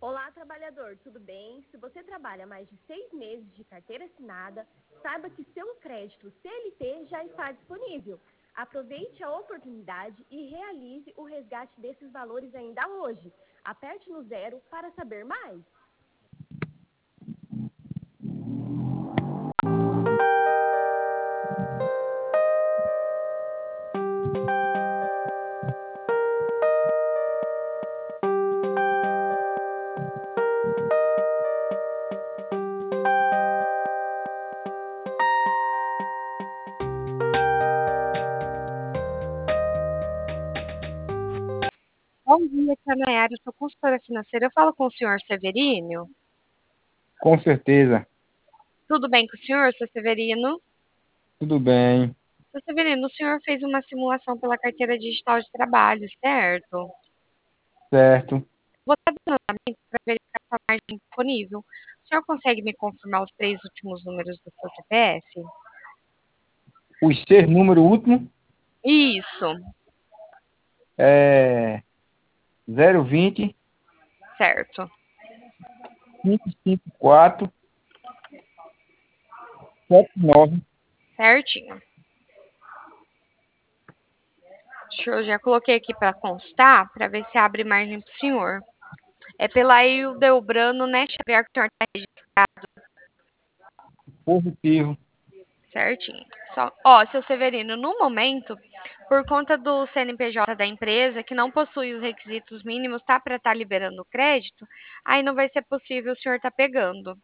Olá, trabalhador, tudo bem? Se você trabalha mais de 6 meses de carteira assinada, saiba que seu crédito CLT já está disponível. Aproveite a oportunidade e realize o resgate desses valores ainda hoje. Aperte no 0 para saber mais. Bom dia, aqui é a Nayara, eu sou consultora financeira. Eu falo com o senhor Severino. Com certeza. Tudo bem com o senhor, seu Severino? Tudo bem. Seu Severino, o senhor fez uma simulação pela carteira digital de trabalho, certo? Certo. Vou estar dando andamento para verificar sua margem disponível. O senhor consegue me confirmar os 3 últimos números do seu CPF? Os 6 número último Isso, é 020 certo. 554 79. Certinho. Eu já coloquei aqui para constar, para ver se abre margem para o senhor. É pela Hildebrando, né, Xavier, que o senhor está registrado. Positivo. Certinho. Ó, seu Severino, no momento, por conta do CNPJ da empresa, que não possui os requisitos mínimos, tá, para estar liberando o crédito, aí não vai ser possível o senhor tá pegando.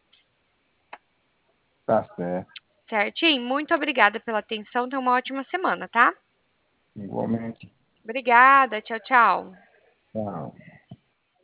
Tá certo. Certinho? Muito obrigada pela atenção. Tenha uma ótima semana, tá? Igualmente. Obrigada. Tchau, tchau. Tchau.